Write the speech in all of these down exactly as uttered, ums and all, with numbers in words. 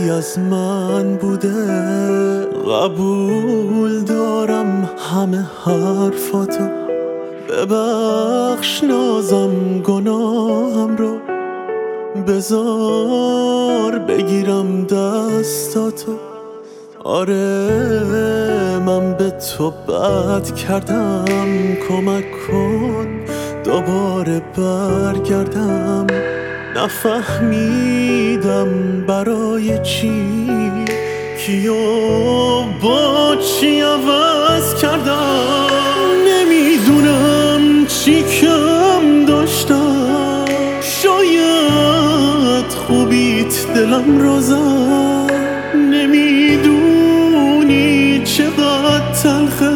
قبولی از من بوده. قبول دارم همه حرفاتو، ببخش نازم گناهم رو، بذار بگیرم دستاتو. آره من به تو بد کردم، کمک کن دوباره برگردم. نفهمیدم برای چی کیو با چی عوض کردم. نمیدونم چی کم داشتم، شاید خوبیت دلم رو زد. نمیدونی چقدر تلخه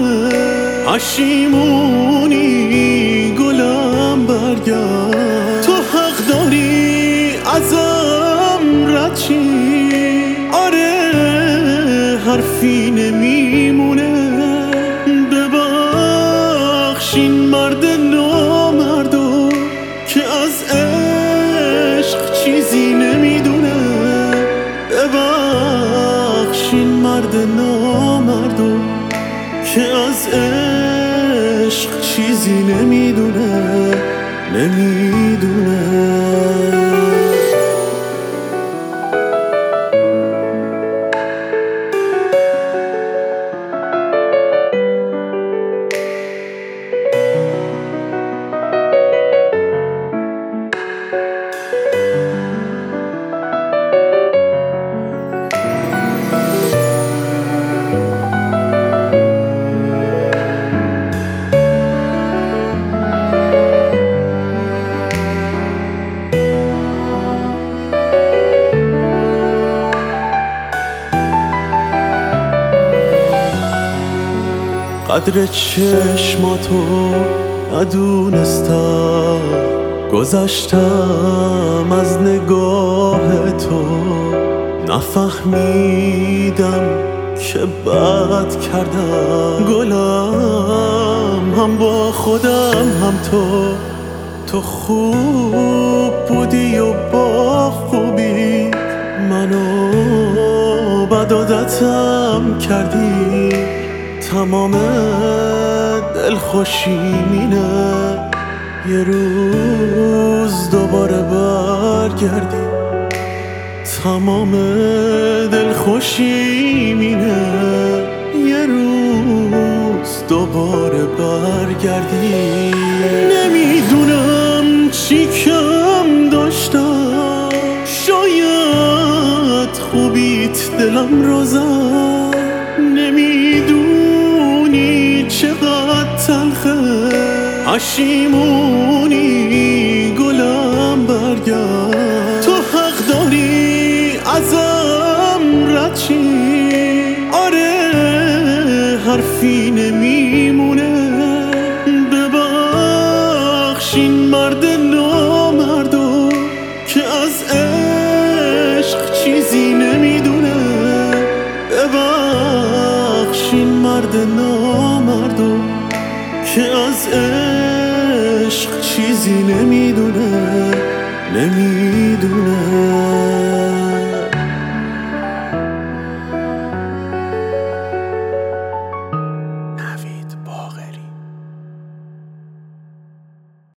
پشیمونی گلم برگرد. تو حق داری ازم رد چی، آره حرفی نمیمونه. ببخش این مرد نامردو که از عشق چیزی نمیدونه. ببخش این مرد نامردو که از عشق چیزی نمیدونه نمیدونه قدر چشماتو ندونستم، گذشتم از نگاه تو. نفهمیدم که بد کردم، گلم هم با خودم هم تو. تو خوب بودی و با خوبی منو بد عادتم کردی. تمام دلخوشی مینه یه روز دوباره برگردی. تمام دلخوشی مینه یه روز دوباره برگردی. نمیدونم چی کم داشتم، شاید خوبیت دلم رو زد. نمیدونی چقدر تلخه پشیمونی گلم برگرد. تو حق داری ازم رد چی، آره حرفی نمیمونه. ببخش این مرد نامردو که از عشق چیزی نمیدونه. ببخش این مرد نامردو که از عشق چیزی نمیدونه نمیدونه